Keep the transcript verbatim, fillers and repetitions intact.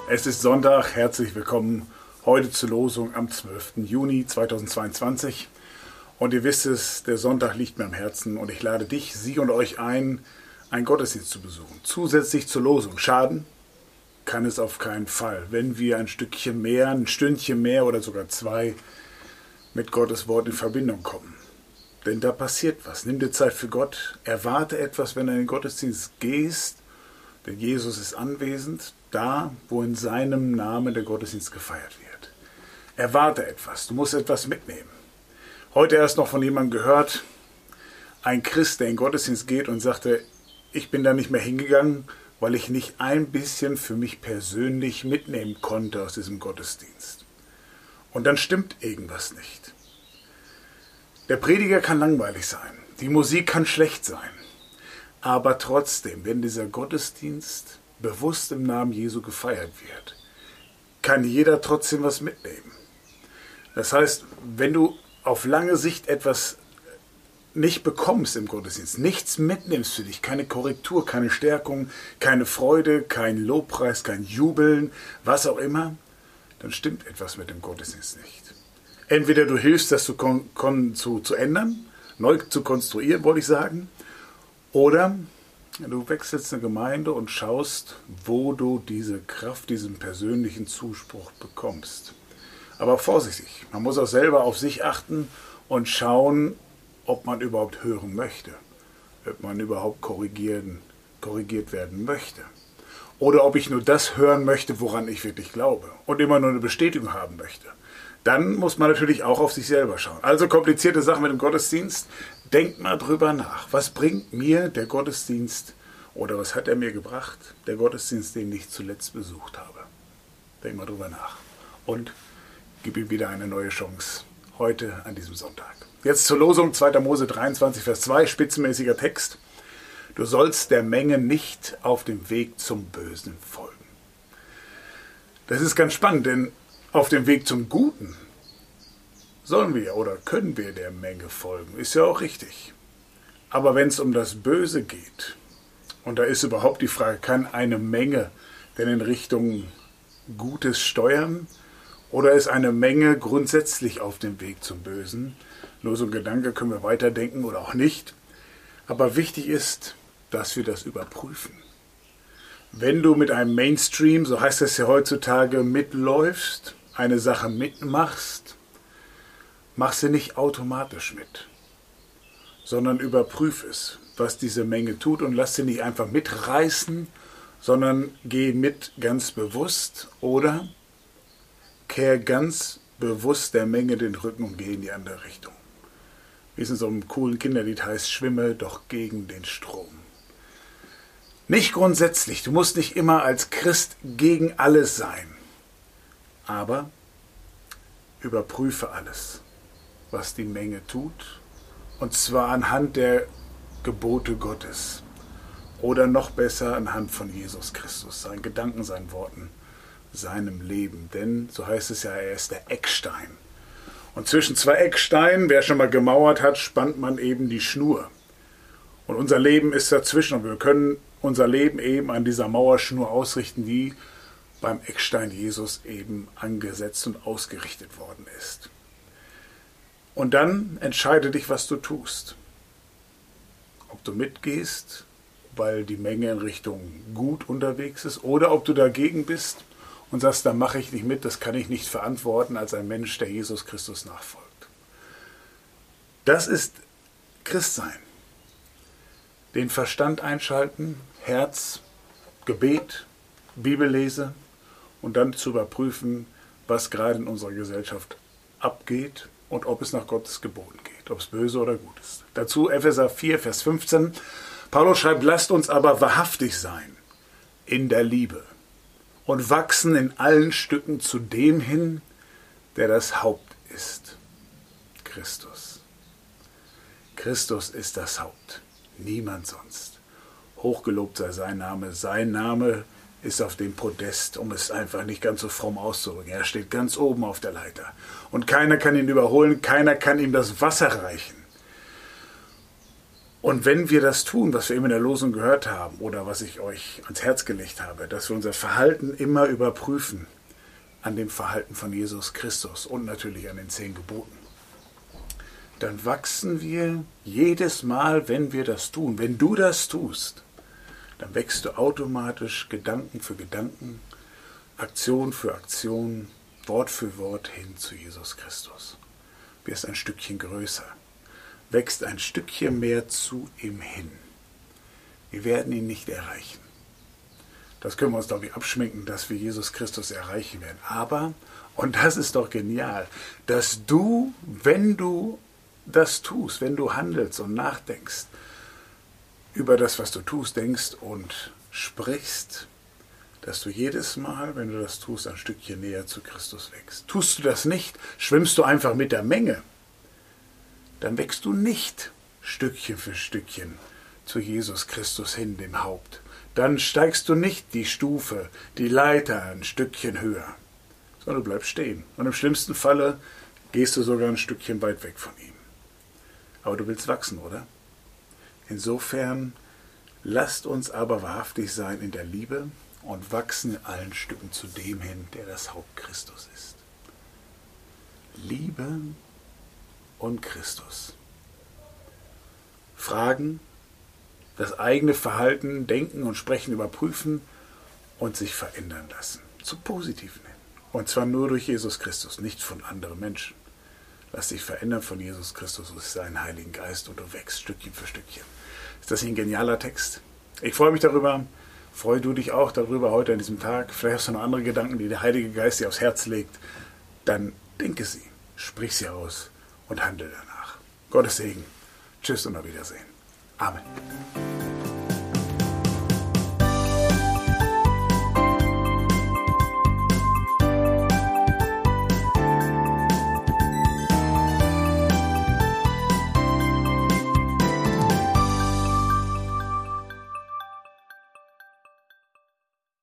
Es ist Sonntag, herzlich willkommen heute zur Losung am zwölften Juni zweitausendzweiundzwanzig. Und ihr wisst es, der Sonntag liegt mir am Herzen und ich lade dich, Sie und euch ein, einen Gottesdienst zu besuchen. Zusätzlich zur Losung. Schaden kann es auf keinen Fall, wenn wir ein Stückchen mehr, ein Stündchen mehr oder sogar zwei mit Gottes Wort in Verbindung kommen. Denn da passiert was. Nimm dir Zeit für Gott, erwarte etwas, wenn du in den Gottesdienst gehst, denn Jesus ist anwesend, da, wo in seinem Namen der Gottesdienst gefeiert wird. Erwarte etwas, du musst etwas mitnehmen. Heute erst noch von jemandem gehört, ein Christ, der in den Gottesdienst geht und sagte, ich bin da nicht mehr hingegangen, weil ich nicht ein bisschen für mich persönlich mitnehmen konnte aus diesem Gottesdienst. Und dann stimmt irgendwas nicht. Der Prediger kann langweilig sein, die Musik kann schlecht sein, aber trotzdem, wenn dieser Gottesdienst bewusst im Namen Jesu gefeiert wird, kann jeder trotzdem was mitnehmen. Das heißt, wenn du auf lange Sicht etwas nicht bekommst im Gottesdienst, nichts mitnimmst für dich, keine Korrektur, keine Stärkung, keine Freude, kein Lobpreis, kein Jubeln, was auch immer, dann stimmt etwas mit dem Gottesdienst nicht. Entweder du hilfst, das zu, kon- kon- zu, zu ändern, neu zu konstruieren, wollte ich sagen, oder du wechselst eine Gemeinde und schaust, wo du diese Kraft, diesen persönlichen Zuspruch bekommst. Aber vorsichtig, man muss auch selber auf sich achten und schauen, ob man überhaupt hören möchte, ob man überhaupt korrigieren, korrigiert werden möchte. Oder ob ich nur das hören möchte, woran ich wirklich glaube und immer nur eine Bestätigung haben möchte. Dann muss man natürlich auch auf sich selber schauen. Also komplizierte Sachen mit dem Gottesdienst. Denkt mal drüber nach. Was bringt mir der Gottesdienst oder was hat er mir gebracht, der Gottesdienst, den ich zuletzt besucht habe? Denk mal drüber nach. Und gib ihm wieder eine neue Chance. Heute an diesem Sonntag. Jetzt zur Losung, zweiter Mose dreiundzwanzig, Vers zwei, spitzenmäßiger Text. Du sollst der Menge nicht auf dem Weg zum Bösen folgen. Das ist ganz spannend, denn auf dem Weg zum Guten sollen wir oder können wir der Menge folgen. Ist ja auch richtig. Aber wenn es um das Böse geht, und da ist überhaupt die Frage, kann eine Menge denn in Richtung Gutes steuern? Oder ist eine Menge grundsätzlich auf dem Weg zum Bösen? Nur so ein Gedanke, können wir weiterdenken oder auch nicht. Aber wichtig ist, dass wir das überprüfen. Wenn du mit einem Mainstream, so heißt es ja heutzutage, mitläufst, eine Sache mitmachst, mach sie nicht automatisch mit, sondern überprüf es, was diese Menge tut und lass sie nicht einfach mitreißen, sondern geh mit ganz bewusst oder kehr ganz bewusst der Menge den Rücken und geh in die andere Richtung. Wie es in so einem coolen Kinderlied heißt, schwimme doch gegen den Strom. Nicht grundsätzlich, du musst nicht immer als Christ gegen alles sein, aber überprüfe alles, was die Menge tut, und zwar anhand der Gebote Gottes oder noch besser anhand von Jesus Christus, seinen Gedanken, seinen Worten, seinem Leben. Denn, so heißt es ja, er ist der Eckstein. Und zwischen zwei Ecksteinen, wer schon mal gemauert hat, spannt man eben die Schnur. Und unser Leben ist dazwischen und wir können unser Leben eben an dieser Mauerschnur ausrichten, die beim Eckstein Jesus eben angesetzt und ausgerichtet worden ist. Und dann entscheide dich, was du tust. Ob du mitgehst, weil die Menge in Richtung gut unterwegs ist, oder ob du dagegen bist und sagst, da mache ich nicht mit, das kann ich nicht verantworten als ein Mensch, der Jesus Christus nachfolgt. Das ist Christsein. Den Verstand einschalten, Herz, Gebet, Bibellese und dann zu überprüfen, was gerade in unserer Gesellschaft abgeht und ob es nach Gottes Geboten geht, ob es böse oder gut ist. Dazu Epheser vier, Vers fünfzehn. Paulus schreibt, lasst uns aber wahrhaftig sein in der Liebe und wachsen in allen Stücken zu dem hin, der das Haupt ist. Christus. Christus ist das Haupt, niemand sonst. Hochgelobt sei sein Name. Sein Name ist auf dem Podest, um es einfach nicht ganz so fromm auszudrücken. Er steht ganz oben auf der Leiter. Und keiner kann ihn überholen, keiner kann ihm das Wasser reichen. Und wenn wir das tun, was wir eben in der Losung gehört haben oder was ich euch ans Herz gelegt habe, dass wir unser Verhalten immer überprüfen an dem Verhalten von Jesus Christus und natürlich an den zehn Geboten, dann wachsen wir jedes Mal, wenn wir das tun. Wenn du das tust, dann wächst du automatisch Gedanken für Gedanken, Aktion für Aktion, Wort für Wort hin zu Jesus Christus. Wirst ein Stückchen größer, wächst ein Stückchen mehr zu ihm hin. Wir werden ihn nicht erreichen. Das können wir uns, glaube ich, abschminken, dass wir Jesus Christus erreichen werden. Aber, und das ist doch genial, dass du, wenn du das tust, wenn du handelst und nachdenkst, über das, was du tust, denkst und sprichst, dass du jedes Mal, wenn du das tust, ein Stückchen näher zu Christus wächst. Tust du das nicht, schwimmst du einfach mit der Menge, dann wächst du nicht Stückchen für Stückchen zu Jesus Christus hin, dem Haupt. Dann steigst du nicht die Stufe, die Leiter ein Stückchen höher, sondern du bleibst stehen. Und im schlimmsten Falle gehst du sogar ein Stückchen weit weg von ihm. Aber du willst wachsen, oder? Insofern, lasst uns aber wahrhaftig sein in der Liebe und wachsen in allen Stücken zu dem hin, der das Haupt Christus ist. Liebe und Christus. Fragen, das eigene Verhalten, Denken und Sprechen überprüfen und sich verändern lassen. Zu Positiven hin. Und zwar nur durch Jesus Christus, nicht von anderen Menschen. Lass dich verändern von Jesus Christus durch seinen Heiligen Geist und du wächst Stückchen für Stückchen. Ist das nicht ein genialer Text? Ich freue mich darüber. Freue du dich auch darüber heute an diesem Tag. Vielleicht hast du noch andere Gedanken, die der Heilige Geist dir aufs Herz legt. Dann denke sie, sprich sie aus und handle danach. Gottes Segen. Tschüss und auf Wiedersehen. Amen.